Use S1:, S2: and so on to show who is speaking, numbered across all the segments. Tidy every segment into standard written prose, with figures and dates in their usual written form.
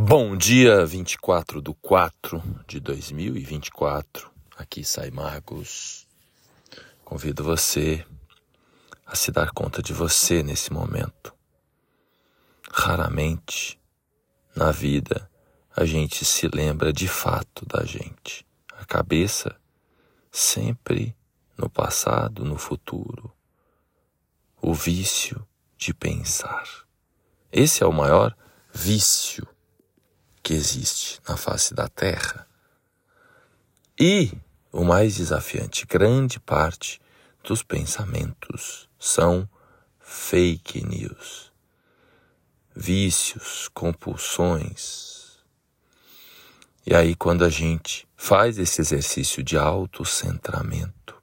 S1: Bom dia, 24/4/2024, aqui sai Marcos. Convido você a se dar conta de você nesse momento. Raramente, na vida, a gente se lembra de fato da gente. A cabeça sempre no passado, no futuro. O vício de pensar. Esse é o maior vício que existe na face da Terra. E o mais desafiante, grande parte dos pensamentos são fake news, vícios, compulsões. E aí quando a gente faz esse exercício de autocentramento,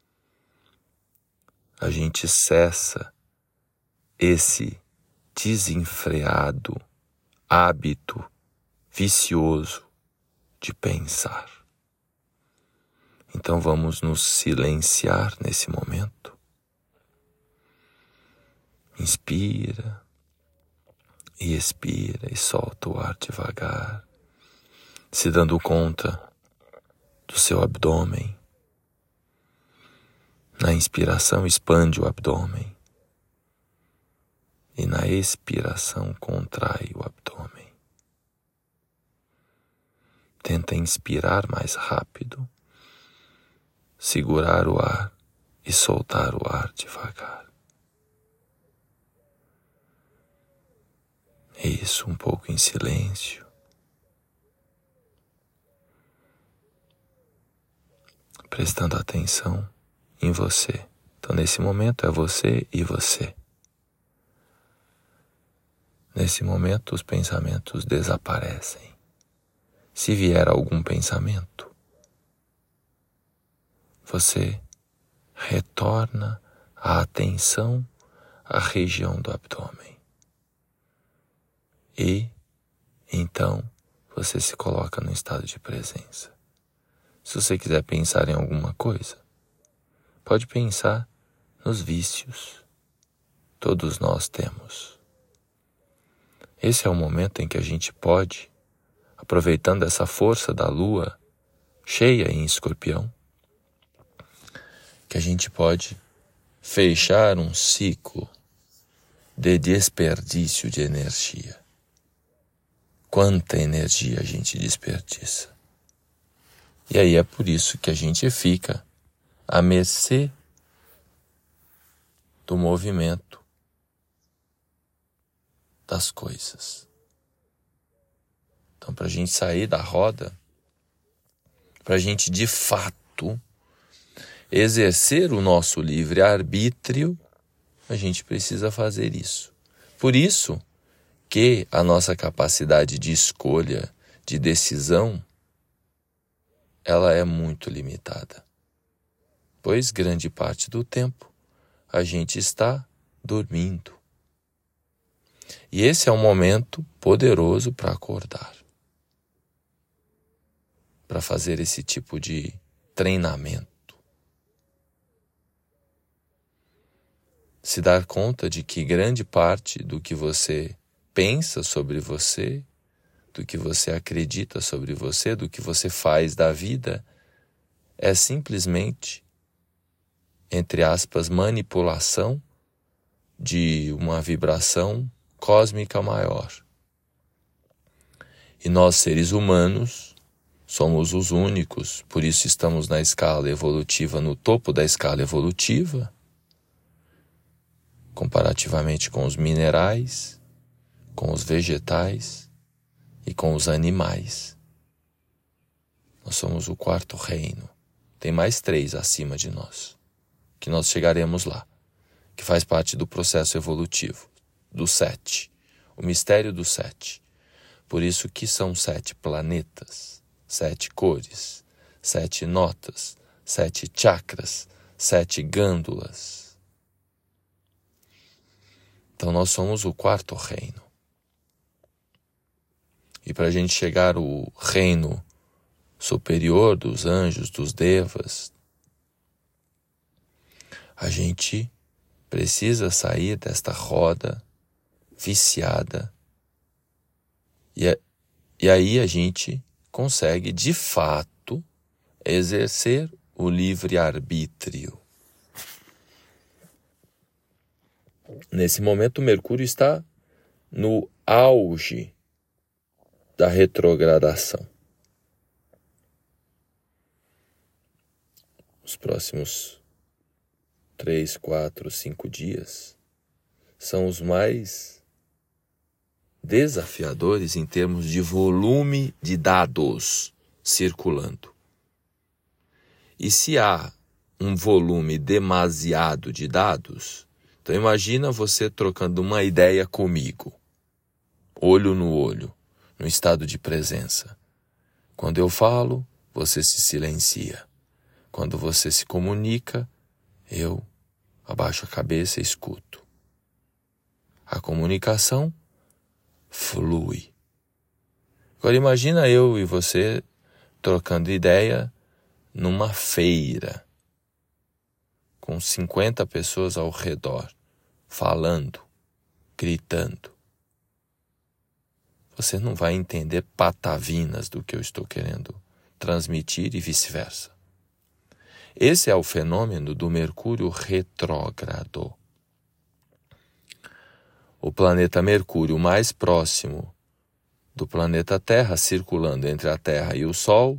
S1: a gente cessa esse desenfreado hábito vicioso de pensar. Então vamos nos silenciar nesse momento. Inspira e expira e solta o ar devagar, se dando conta do seu abdômen. Na inspiração expande o abdômen e na expiração contrai o abdômen. Tenta inspirar mais rápido, segurar o ar e soltar o ar devagar. Isso, um pouco em silêncio. Prestando atenção em você. Então, nesse momento é você e você. Nesse momento, os pensamentos desaparecem. Se vier algum pensamento, você retorna a atenção à região do abdômen. E, então, você se coloca no estado de presença. Se você quiser pensar em alguma coisa, pode pensar nos vícios. Todos nós temos. Esse é o momento em que a gente pode, aproveitando essa força da lua cheia em Escorpião, que a gente pode fechar um ciclo de desperdício de energia. Quanta energia a gente desperdiça. E aí é por isso que a gente fica à mercê do movimento das coisas. Então, para a gente sair da roda, para a gente de fato exercer o nosso livre-arbítrio, a gente precisa fazer isso. Por isso que a nossa capacidade de escolha, de decisão, ela é muito limitada. Pois grande parte do tempo a gente está dormindo. E esse é um momento poderoso para acordar. Para fazer esse tipo de treinamento. Se dar conta de que grande parte do que você pensa sobre você, do que você acredita sobre você, do que você faz da vida, é simplesmente, entre aspas, manipulação de uma vibração cósmica maior. E nós, seres humanos, somos os únicos, por isso estamos na escala evolutiva, no topo da escala evolutiva, comparativamente com os minerais, com os vegetais e com os animais. Nós somos o quarto reino. Tem mais 3 acima de nós, que nós chegaremos lá, que faz parte do processo evolutivo, do 7, o mistério do 7. Por isso que são 7 planetas, 7 cores, 7 notas, 7 chakras, 7 glândulas. Então nós somos o quarto reino. E para a gente chegar ao reino superior dos anjos, dos devas, a gente precisa sair desta roda viciada E aí a gente consegue, de fato, exercer o livre-arbítrio. Nesse momento, Mercúrio está no auge da retrogradação. Os próximos 3, 4, 5 dias são os mais desafiadores em termos de volume de dados circulando. E se há um volume demasiado de dados, então imagina você trocando uma ideia comigo, olho no olho, no estado de presença. Quando eu falo, você se silencia. Quando você se comunica, eu abaixo a cabeça e escuto. A comunicação flui. Agora imagina eu e você trocando ideia numa feira, com 50 pessoas ao redor, falando, gritando. Você não vai entender patavinas do que eu estou querendo transmitir e vice-versa. Esse é o fenômeno do Mercúrio retrógrado. O planeta Mercúrio mais próximo do planeta Terra, circulando entre a Terra e o Sol,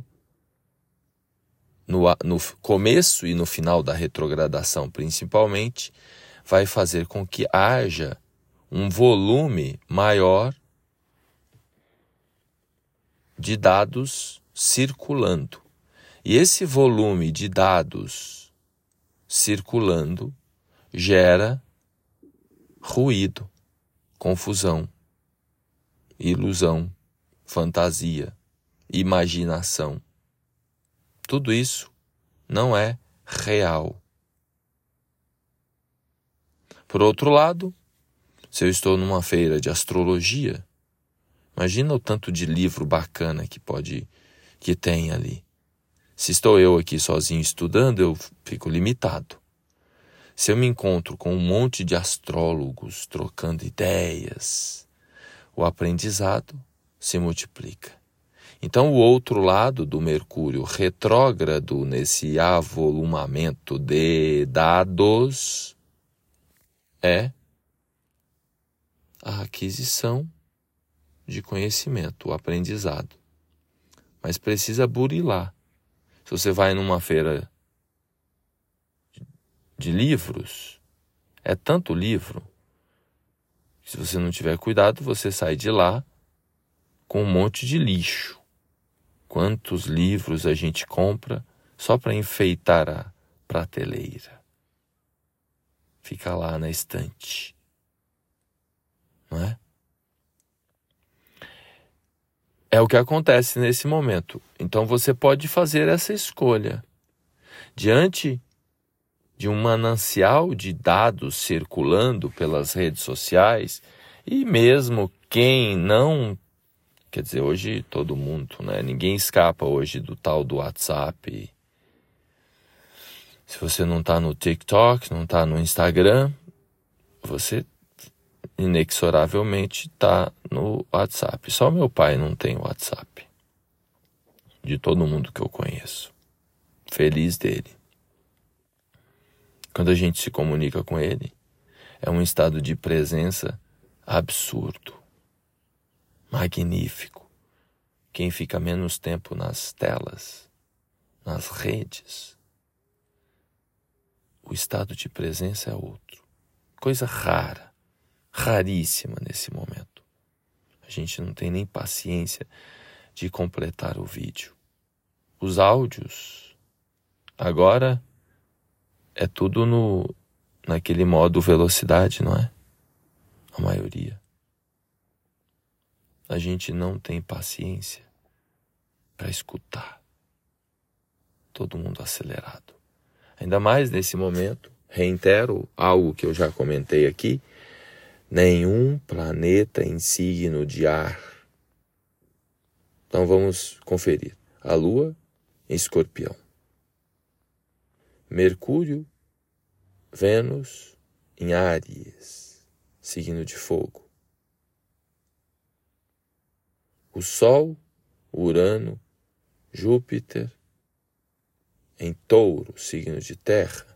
S1: no começo e no final da retrogradação principalmente, vai fazer com que haja um volume maior de dados circulando. E esse volume de dados circulando gera ruído, confusão, ilusão, fantasia, imaginação. Tudo isso não é real. Por outro lado, se eu estou numa feira de astrologia, imagina o tanto de livro bacana que tem ali. Se estou eu aqui sozinho estudando, eu fico limitado. Se eu me encontro com um monte de astrólogos trocando ideias, o aprendizado se multiplica. Então, o outro lado do Mercúrio retrógrado nesse avolumamento de dados é a aquisição de conhecimento, o aprendizado. Mas precisa burilar. Se você vai numa feira de livros, é tanto livro, que se você não tiver cuidado, você sai de lá com um monte de lixo. Quantos livros a gente compra só para enfeitar a prateleira? Fica lá na estante, não é? É o que acontece nesse momento. Então você pode fazer essa escolha. Diante de um manancial de dados circulando pelas redes sociais, e mesmo quem não, quer dizer, hoje todo mundo, né? Ninguém escapa hoje do tal do WhatsApp. Se você não está no TikTok, não está no Instagram, você inexoravelmente está no WhatsApp. Só meu pai não tem WhatsApp. De todo mundo que eu conheço. Feliz dele. Quando a gente se comunica com ele, é um estado de presença absurdo, magnífico. Quem fica menos tempo nas telas, nas redes, o estado de presença é outro. Coisa rara, raríssima nesse momento. A gente não tem nem paciência de completar o vídeo. Os áudios, agora é tudo naquele modo velocidade, não é? A maioria. A gente não tem paciência para escutar. Todo mundo acelerado. Ainda mais nesse momento, reitero algo que eu já comentei aqui, nenhum planeta em signo de ar. Então vamos conferir. A Lua em Escorpião. Mercúrio, Vênus em Áries, signo de fogo. o Sol, Urano, Júpiter, em Touro, signo de terra,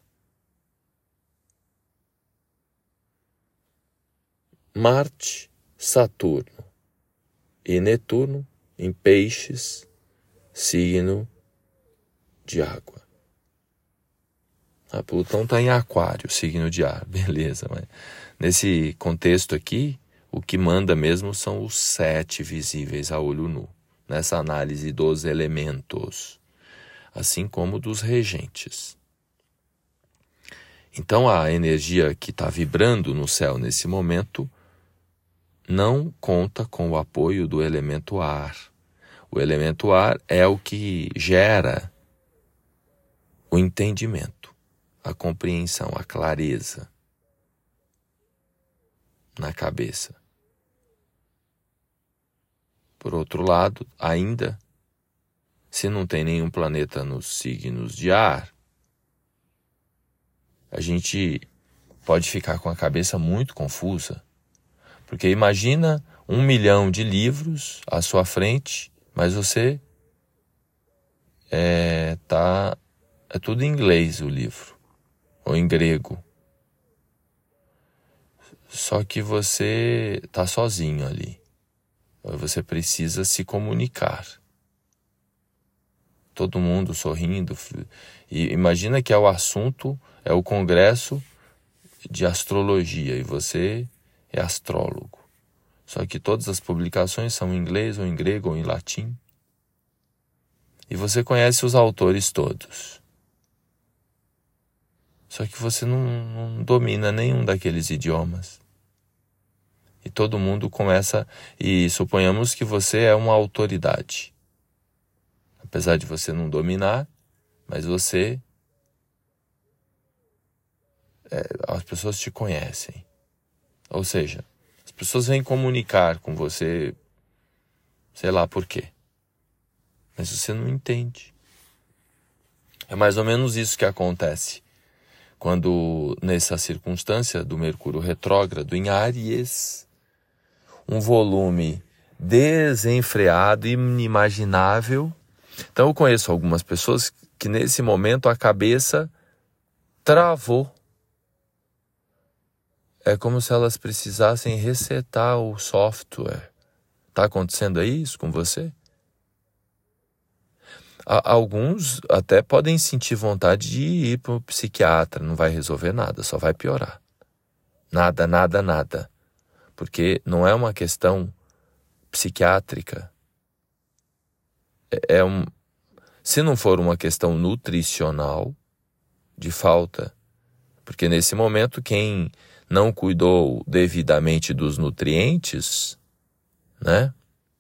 S1: Marte, Saturno e Netuno em Peixes, signo de água. Plutão está em Aquário, signo de ar, beleza. Mas nesse contexto aqui, o que manda mesmo são os 7 visíveis a olho nu, nessa análise dos elementos, assim como dos regentes. Então a energia que está vibrando no céu nesse momento não conta com o apoio do elemento ar. O elemento ar é o que gera o entendimento, a compreensão, a clareza na cabeça. Por outro lado, ainda, se não tem nenhum planeta nos signos de ar, a gente pode ficar com a cabeça muito confusa. Porque imagina 1 milhão de livros à sua frente, mas você é tudo em inglês o livro, ou em grego. Só que você está sozinho ali. Você precisa se comunicar. Todo mundo sorrindo. E imagina que o assunto é o congresso de astrologia e você é astrólogo. Só que todas as publicações são em inglês, ou em grego, ou em latim. E você conhece os autores todos. Só que você não domina nenhum daqueles idiomas. E todo mundo começa, e suponhamos que você é uma autoridade. Apesar de você não dominar, mas você, as pessoas te conhecem. Ou seja, as pessoas vêm comunicar com você, sei lá por quê. Mas você não entende. É mais ou menos isso que acontece quando, nessa circunstância do Mercúrio retrógrado em Áries, um volume desenfreado, inimaginável. Então eu conheço algumas pessoas que nesse momento a cabeça travou. É como se elas precisassem resetar o software. Está acontecendo isso com você? Alguns até podem sentir vontade de ir para o psiquiatra. Não vai resolver nada, só vai piorar. Nada, nada, nada. Porque não é uma questão psiquiátrica. Se não for uma questão nutricional, de falta. Porque nesse momento quem não cuidou devidamente dos nutrientes, né,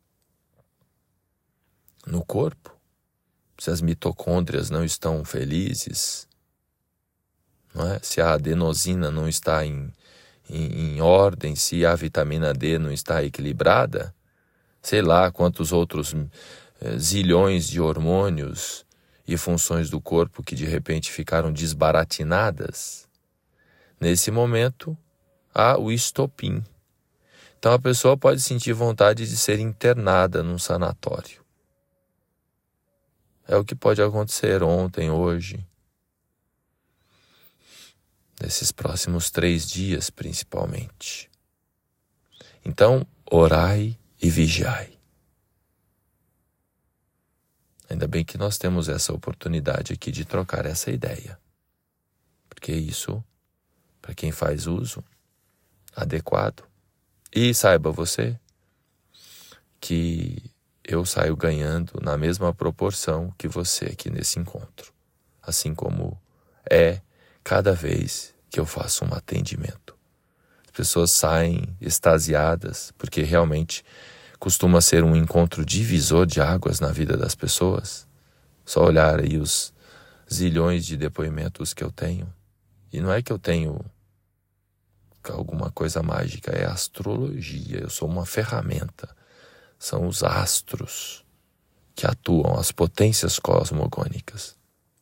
S1: no corpo, se as mitocôndrias não estão felizes, não é? Se a adenosina não está em ordem, se a vitamina D não está equilibrada, sei lá quantos outros zilhões de hormônios e funções do corpo que de repente ficaram desbaratinadas, nesse momento há o estopim. Então a pessoa pode sentir vontade de ser internada num sanatório. É o que pode acontecer ontem, hoje, nesses próximos 3 dias principalmente. Então, orai e vigiai. Ainda bem que nós temos essa oportunidade aqui de trocar essa ideia. Porque isso, para quem faz uso adequado, e saiba você que eu saio ganhando na mesma proporção que você aqui nesse encontro. Assim como é cada vez que eu faço um atendimento. As pessoas saem extasiadas, porque realmente costuma ser um encontro divisor de águas na vida das pessoas. Só olhar aí os zilhões de depoimentos que eu tenho. E não é que eu tenho alguma coisa mágica, é astrologia. Eu sou uma ferramenta. São os astros que atuam, as potências cosmogônicas.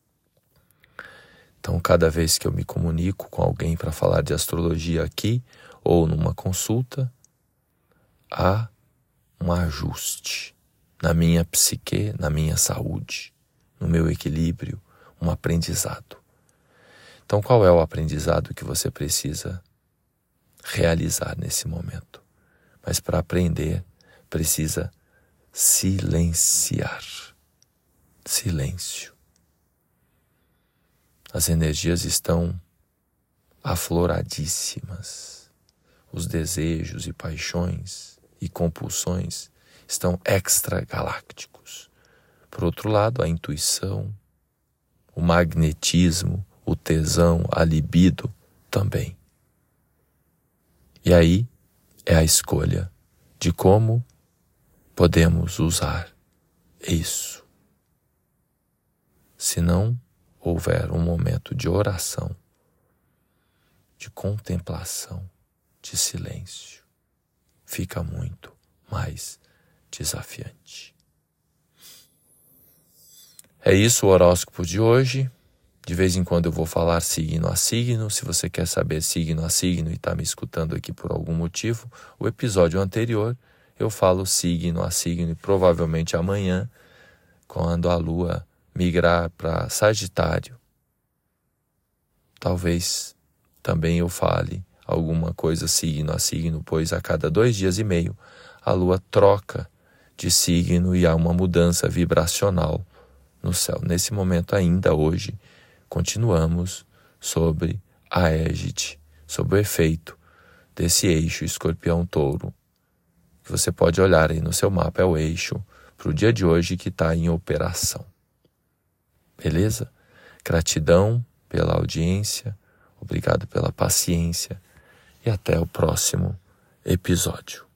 S1: Então, cada vez que eu me comunico com alguém para falar de astrologia aqui ou numa consulta, há um ajuste na minha psique, na minha saúde, no meu equilíbrio, um aprendizado. Então, qual é o aprendizado que você precisa realizar nesse momento? Mas para aprender, precisa silenciar. Silêncio. As energias estão afloradíssimas. Os desejos e paixões e compulsões estão extragalácticos. Por outro lado, a intuição, o magnetismo, o tesão, a libido também. E aí é a escolha de como podemos usar isso. Se não houver um momento de oração, de contemplação, de silêncio, fica muito mais desafiante. É isso o horóscopo de hoje. De vez em quando eu vou falar signo a signo. Se você quer saber signo a signo e está me escutando aqui por algum motivo, o episódio anterior eu falo signo a signo e provavelmente amanhã, quando a Lua migrar para Sagitário, talvez também eu fale alguma coisa signo a signo, pois a cada 2 dias e meio a Lua troca de signo e há uma mudança vibracional no céu. Nesse momento ainda hoje, continuamos sobre a égide, sobre o efeito desse eixo Escorpião-Touro, que você pode olhar aí no seu mapa, é o eixo para o dia de hoje que está em operação. Beleza? Gratidão pela audiência, obrigado pela paciência e até o próximo episódio.